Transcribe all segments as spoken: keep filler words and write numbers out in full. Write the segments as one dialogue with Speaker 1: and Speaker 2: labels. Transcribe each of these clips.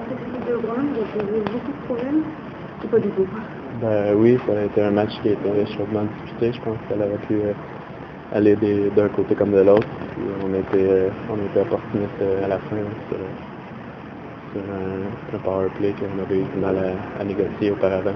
Speaker 1: cette équipe de Grenoble, vous avez eu beaucoup de problèmes ou pas du tout?
Speaker 2: Ben oui, ça a été un match qui était chaudement disputé. Je pense qu'elle aurait pu euh, aller des- d'un côté comme de l'autre. Puis on était, euh, on était opportuniste euh, à la fin hein, sur, sur un, un power play qu'on avait eu du mal à, à négocier auparavant.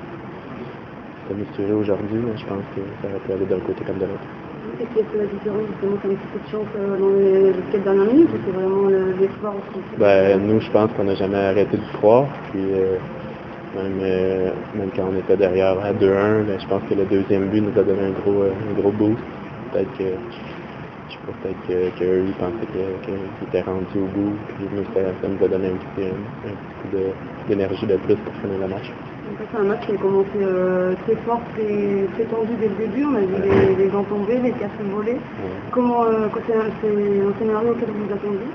Speaker 2: C'est mesuré aujourd'hui, mais je pense que ça aurait pu aller d'un côté comme de l'autre.
Speaker 1: Qu'est-ce qui a fait la différence justement, c'est un petit peu de chance euh, dans les quelques dernières minutes ou c'est vraiment le- l'effort aussi?
Speaker 2: Ben, nous, je pense qu'on n'a jamais arrêté de croire. Puis, euh, même, euh, même quand on était derrière à deux un, ben, je pense que le deuxième but nous a donné un gros, euh, un gros boost. Peut-être que, je sais pas, peut-être que- qu'eux, ils pensaient que- qu'ils étaient rendus au bout. Puis nous, ça, ça nous a donné un petit, un, un petit coup de- d'énergie de plus pour finir le match.
Speaker 1: Donc ça, c'est un match qui a commencé euh, très fort, très, très tendu dès le début. On a vu les, les gens tomber, les casses voler.
Speaker 2: Ouais.
Speaker 1: Comment, euh, c'est un, c'est un scénario auquel vous vous attendiez?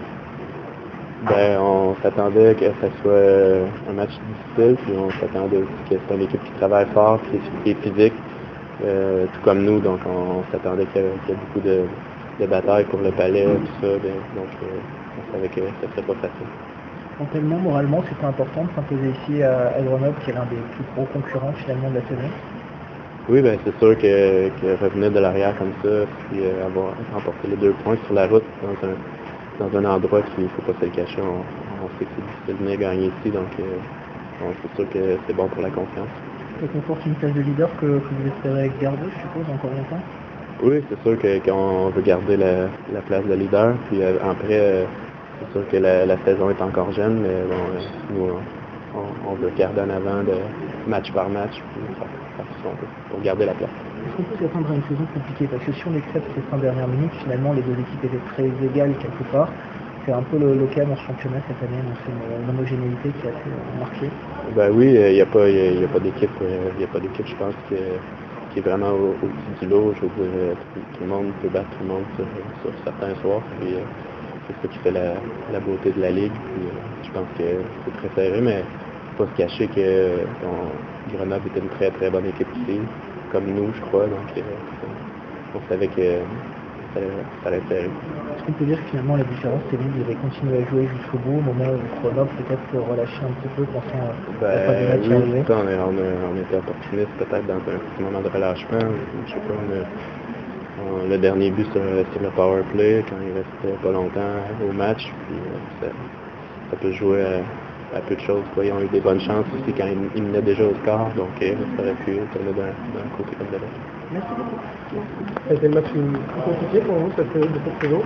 Speaker 2: Ben, on s'attendait que ce soit euh, un match difficile, puis on s'attendait aussi que c'est une équipe qui travaille fort, qui est, qui est physique, euh, tout comme nous, donc on, on s'attendait qu'il y, ait- qu'il y ait beaucoup de, de batailles pour le palais, tout ça, ben, donc euh, on savait que ce serait pas facile.
Speaker 3: Mentalement, moralement, c'était important de s'imposer ici à, à Grenoble, qui est l'un des plus gros concurrents finalement de la saison.
Speaker 2: Oui, ben c'est sûr que, que revenir de l'arrière comme ça, puis euh, avoir remporté les deux points sur la route dans un, dans un endroit qu'il ne faut pas se le cacher, on, on sait que c'est difficile de venir gagner ici, donc, euh, donc c'est sûr que c'est bon pour la confiance.
Speaker 3: Ça comporte une place de leader que, que vous espérez garder, je suppose, encore longtemps.
Speaker 2: Oui, c'est sûr que qu'on veut garder la, la place de leader, puis euh, après, euh, c'est sûr que la, la saison est encore jeune, mais bon, euh, nous, on, on veut garder en avant de match par match, puis faire, faire tout ce qu'on peut pour garder la place.
Speaker 3: Est-ce qu'on peut s'attendre à une saison compliquée? Parce que si on accepte ces cinq dernières minutes, finalement, les deux équipes étaient très égales quelque part. C'est un peu le, le cas dans ce championnat cette année, donc c'est une, une homogénéité qui est assez euh, marquée.
Speaker 2: Ben oui, il n'y a pas, y a, y a pas d'équipe, il y a pas d'équipe, je pense, que, qui est vraiment au- au-dessus du lot. Je veux dire, euh, tout, tout le monde peut battre tout le monde sur, sur certains soirs, puis euh, c'est ça qui fait la, la beauté de la ligue. Puis, euh, je pense que c'est très serré, mais faut pas se cacher que euh, on- Grenoble était une très très bonne équipe ici, comme nous, je crois, donc euh, on savait que ça, ça allait être serré.
Speaker 3: Est-ce qu'on peut dire que finalement la différence, c'est que vous devez continuer à jouer jusqu'au bout, au moment où Grenoble peut-être relâcher un petit peu, pensant à la fin du
Speaker 2: Ben,
Speaker 3: match
Speaker 2: oui,
Speaker 3: arriver?
Speaker 2: c'est ça, on, est, on, a- on était opportuniste peut-être dans un petit moment de relâchement. Je sais pas, on a- on- le dernier but sur, sur le power play, quand il restait pas longtemps au match, puis euh, ça, ça peut jouer à, à peu de choses. Quoi. Ils ont eu des bonnes chances aussi quand ils, ils menaient déjà au score, donc euh, ça aurait pu tourner d'un d'un côté comme de l'autre.
Speaker 3: Merci beaucoup.
Speaker 4: Ça a été le match le plus compliqué pour vous cette, de cette saison?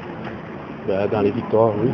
Speaker 2: Ben, dans les victoires, oui.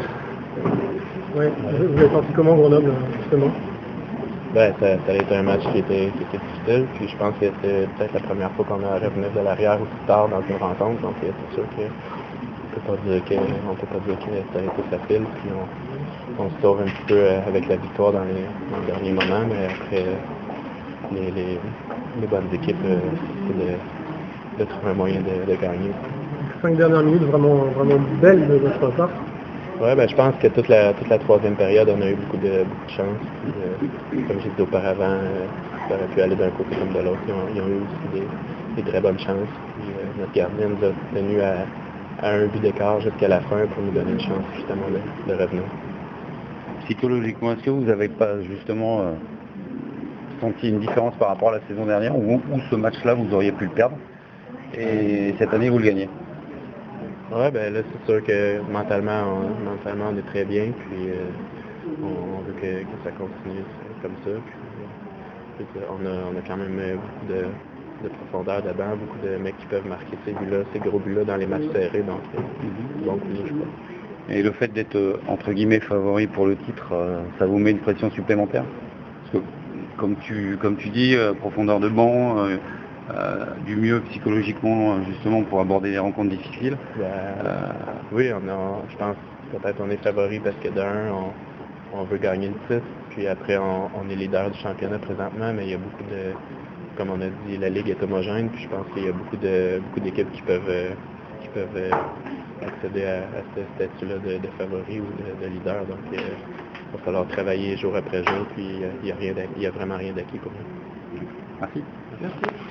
Speaker 4: Ouais. Vous, vous avez senti comment Grenoble, justement?
Speaker 2: Ben, ça, ça a été un match qui était, qui était difficile, puis je pense que c'est peut-être la première fois qu'on a revenu de l'arrière aussi tard dans une rencontre, donc euh, c'est sûr que on peut pas dire que on peut pas dire que ça a été facile, puis on, on se sauve un petit peu euh, avec la victoire dans les, dans les derniers moments, mais après euh, les, les, les bonnes équipes, euh, c'est de, de trouver un moyen de, de gagner.
Speaker 4: Cinq dernières minutes vraiment, vraiment belles de votre part.
Speaker 2: Ouais, ben, je pense que toute la, toute la troisième période, on a eu beaucoup de, beaucoup de chance. Puis, euh, comme j'ai dit auparavant, euh, ça aurait pu aller d'un côté comme de l'autre. Ils ont, ils ont eu aussi des, des très bonnes chances. Puis, euh, notre gardien nous a tenu à, à un but d'écart jusqu'à la fin pour nous donner une chance justement de, de revenir.
Speaker 5: Psychologiquement, est-ce que vous n'avez pas justement euh, senti une différence par rapport à la saison dernière, où, où ce match-là, vous auriez pu le perdre, et cette année, vous le gagnez?
Speaker 2: Ouais, ben là, c'est sûr que mentalement, on, mentalement, on est très bien, puis euh, on, on veut que, que ça continue comme ça. Puis, puis, on, a, on a quand même beaucoup de, de profondeur dedans, beaucoup de mecs qui peuvent marquer ces buts-là, ces gros buts-là dans les matchs serrés, donc euh, bon coup, je crois.
Speaker 5: Et le fait d'être, euh, entre guillemets, favori pour le titre, euh, ça vous met une pression supplémentaire? Parce que, comme tu, comme tu dis, euh, profondeur de banc, euh, euh, du mieux psychologiquement, justement, pour aborder les rencontres difficiles.
Speaker 2: Ben, euh, oui, on a, je pense peut-être on est favori parce que d'un, on, on veut gagner le titre, puis après on, on est leader du championnat présentement, mais il y a beaucoup de, comme on a dit, la ligue est homogène, puis je pense qu'il y a beaucoup de beaucoup d'équipes qui peuvent euh, qui peuvent euh, accéder à, à ce statut-là de, de favori ou de, de leader. Donc euh, il va falloir travailler jour après jour, puis il n'y a, rien il y a vraiment rien d'acquis pour nous.
Speaker 5: Merci.
Speaker 4: Merci.